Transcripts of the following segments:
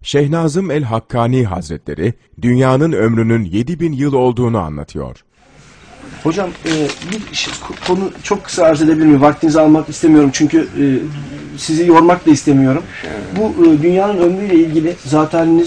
Şeyh Nazım el-Hakkani Hazretleri, dünyanın ömrünün 7000 yıl olduğunu anlatıyor. Hocam konu çok kısa arz edebilir miyim? Vaktinizi almak istemiyorum çünkü sizi yormak da istemiyorum. Bu dünyanın ömrüyle ilgili zaten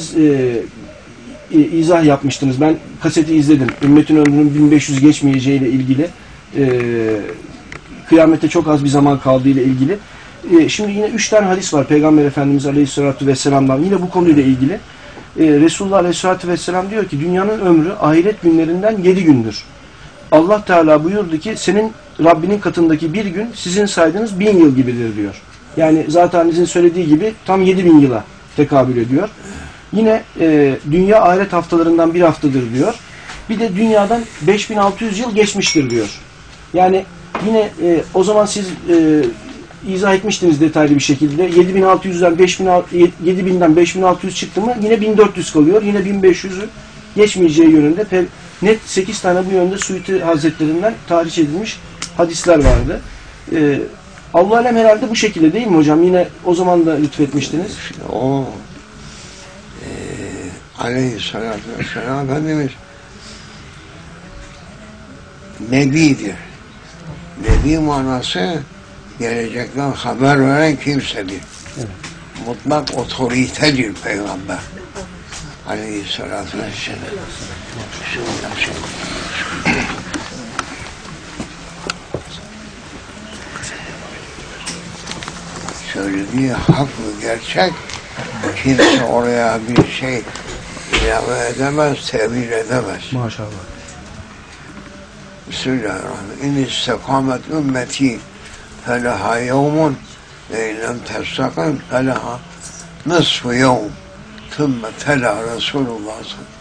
izah yapmıştınız. Ben kaseti izledim. Ümmetin ömrünün 1500 geçmeyeceğiyle ilgili, kıyamete çok az bir zaman kaldığı ile ilgili. Şimdi yine 3 tane hadis var Peygamber Efendimiz Aleyhisselatü Vesselam'dan. Yine bu konuyla ilgili. Resulullah Aleyhisselatü Vesselam diyor ki dünyanın ömrü ahiret günlerinden 7 gündür. Allah Teala buyurdu ki senin Rabbinin katındaki bir gün sizin saydığınız 1000 yıl gibidir diyor. Yani zaten söylediği gibi tam 7000 yıla tekabül ediyor. Yine dünya ahiret haftalarından bir haftadır diyor. Bir de dünyadan 5600 yıl geçmiştir diyor. Yani yine o zaman siz izah etmiştiniz detaylı bir şekilde. 7000'den 5600 çıktı mı yine 1400 kalıyor. Yine 1500'ü geçmeyeceği yönünde net 8 tane bu yönde Suyuti Hazretlerinden tahriş edilmiş hadisler vardı. Allah alem herhalde bu şekilde değil mi hocam? Yine o zaman da lütfetmiştiniz. O Aleyhisselatü Vesselam Efendimiz Nebidir. Nebi manası gelecekten haber veren kimsedir. Evet. Mutlak otoritedir Peygamber. Aleyhisselatü Vesselam. Söylediği hak ve gerçek, kimse oraya bir şey ilave edemez, tevil edemez. Maşallah. Bismillahirrahmanirrahim. İn istekamet ümmeti feleha yevmun ve illem testakim feleha nısfı yevm. Thumma tela Resulullah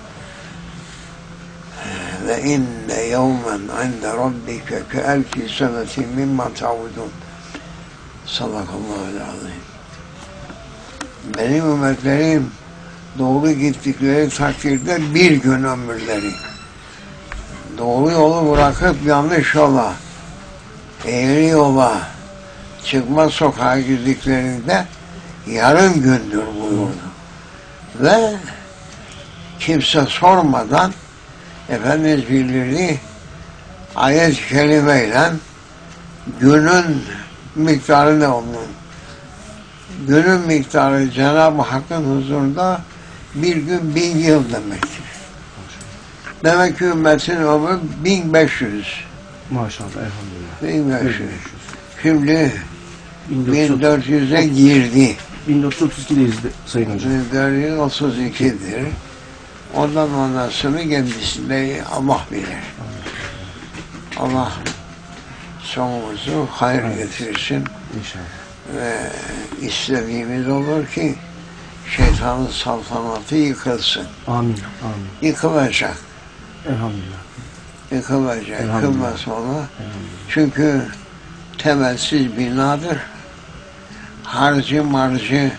ve inne yevmen inde rabbike ke elfi senetin mimma ta'udun. Sadakallahu aleyhi. Benim ümmetlerim doğru gittikleri takdirde bir gün ömürleri. Doğru yolu bırakıp yanlış yola, eğri yola çıkma sokağa girdiklerinde yarım gündür buyurdu. Ve kimse sormadan Efendimiz bildirdi ayet-i kerimeyle günün miktarı ne onun? Günün miktarı Cenab-ı Hakk'ın huzurunda bir gün 1000 yıl demektir. Demek ki ümmetin ömrü 1500. Maşallah, elhamdülillah. 1500. Şimdi 1400'e girdi. 1432'deyiz Sayın Hocam. 1432'dir. Ondan sonrasını kendisinde Allah bilir. Allah sonumuzu hayır getirsin. İnşallah. Ve istediğimiz olur ki şeytanın saltanatı yıkılsın. Amin. Amin. Yıkılacak. Elhamdülillah. Yıkılacak. Yıkılmaz ona. Çünkü temelsiz binadır. Harcı marcı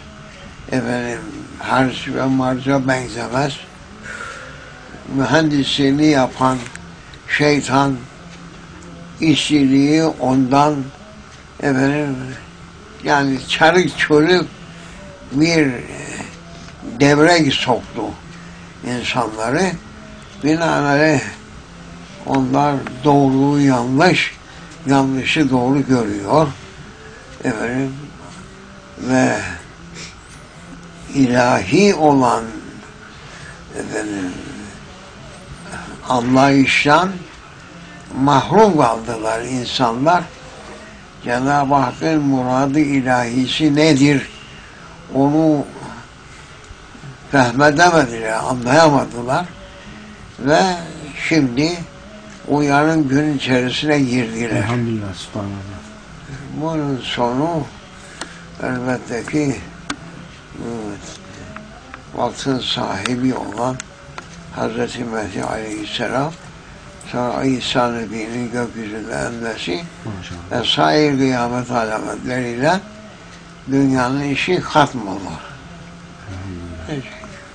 harç ve marca benzemez. Mühendisliğini yapan şeytan işçiliği ondan yani çarık çürük bir devre soktu insanları. Binaenaleyh onlar doğruyu yanlış, yanlışı doğru görüyor. Ve ilahi olan anlayıştan mahrum kaldılar insanlar. Cenab-ı Hakk'ın muradı ilahisi nedir? Onu fehmedemediler, anlayamadılar. Ve şimdi o yarın gün içerisine girdiler. Elhamdülillah, subhanallah. Bunun sonu elbette ki vaktin sahibi olan Hz. Mesih Aleyhisselam, sonra İsa Nebi'nin gökyüzünde enmesi ve sair kıyamet alametleriyle dünyanın işi katmalar.